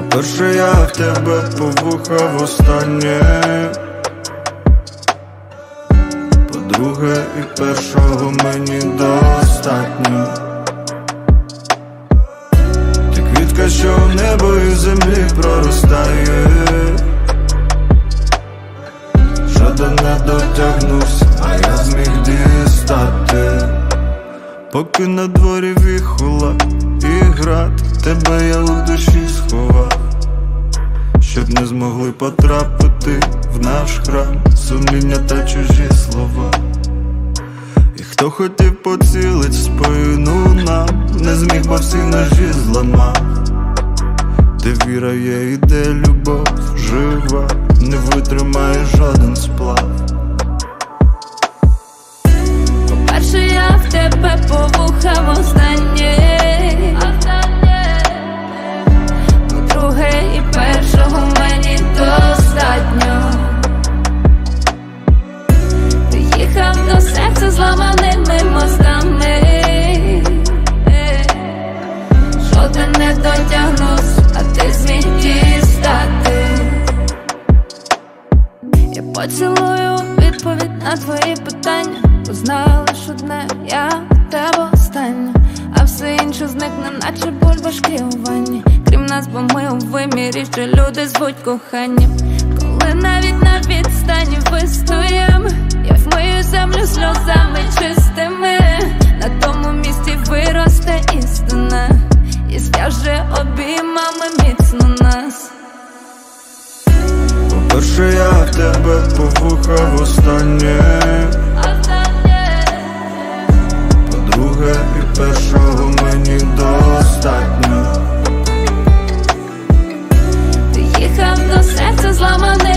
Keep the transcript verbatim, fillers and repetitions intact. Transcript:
По-перше, я в тебе по вуха востаннє. По-друге, і першого мені достатньо. Ти квітка, що в небо і землі проростає. Жоден не дотягнувся, а я зміг дістати. Поки на дворі віхола і град, тебе я у душі сховав, щоб не змогли потрапити в наш храм сумління та чужі слова. І хто хотів поцілить в спину нам, не зміг, бо всі ножі зламав. Де віра є і де любов жива, не витримає жоден сплав. По-перше, я в тебе по вуха востаннє. По-друге, і першого мені достатньо. Ти їхав до серця зламаними мостами. Жоден не дотягнувся, а ти зміг дістати. Я поцілую відповідь на твої питання, бо знаю лиш одне, я в тебе остання, а все інше зникне, наче бульбашки у ванні. Крім нас, бо ми у вимірі, що люди звуть коханням. Коли навіть на відстані вистоїм, я вмию землю сльозами чистими. На тому місці виросте істина і зв'яже обіймами міцно нас. По-перше, я в тебе по вуха востаннє. По-друге, і першого мені достатньо. Ти їхав до серця зламане